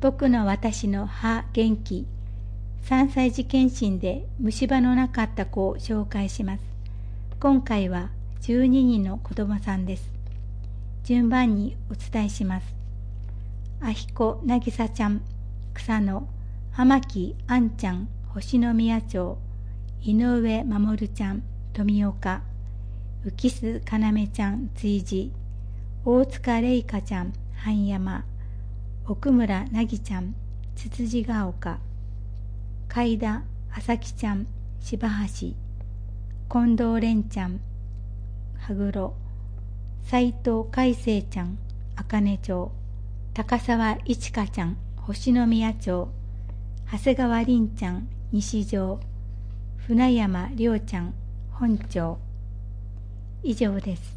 僕の私の歯元気。3歳児検診で虫歯のなかった子を紹介します。今回は12人の子供さんです。順番にお伝えします。あひこなぎさちゃん、草野、浜木あんちゃん、星宮町、井上守ちゃん、富岡、浮須かなめちゃん、築地、大塚れいかちゃん、半山、奥村なぎちゃん、つつじが丘、海田あさきちゃん、柴橋、近藤蓮ちゃん、羽黒、斉藤海生ちゃん、茜町、高沢いちかちゃん、星宮町、長谷川凛ちゃん、西条、船山亮ちゃん、本町。以上です。